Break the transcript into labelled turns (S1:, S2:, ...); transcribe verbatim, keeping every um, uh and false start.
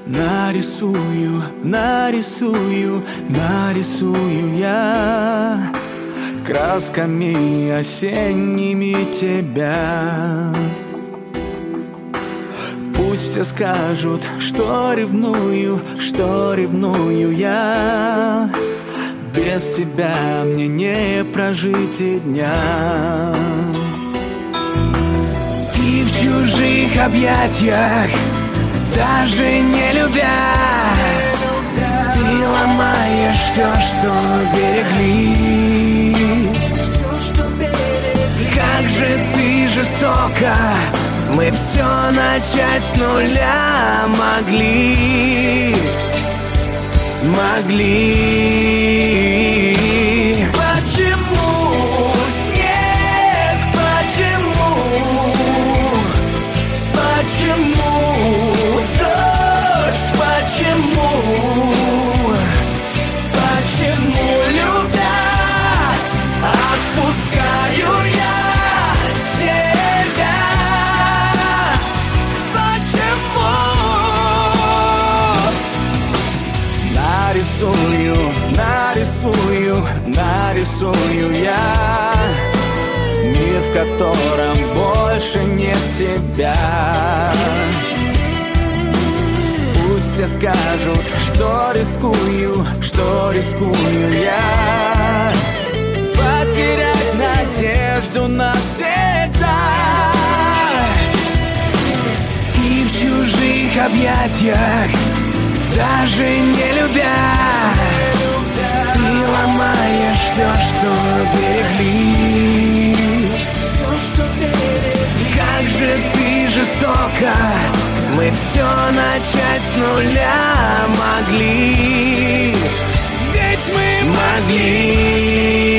S1: Нарисую, нарисую, нарисую я красками осенними тебя. Пусть все скажут, что ревную, что ревную я. Без тебя мне не прожить и дня. И в чужих объятиях, даже не любя, ты ломаешь все, что берегли. Как же ты жестоко, мы все начать с нуля могли. Могли. Почему снег, почему? Почему дождь, почему? Почему, любя, отпускаю я тебя? Почему? Нарисую, нарисую, нарисую я мир, в котором больше нет тебя. Пусть все скажут, что рискую, что рискую я потерять надежду навсегда. И в чужих объятиях, даже не любя, ты ломаешь все, что берегли. Как же ты жестоко, мы все начать с нуля могли. Ведь мы могли.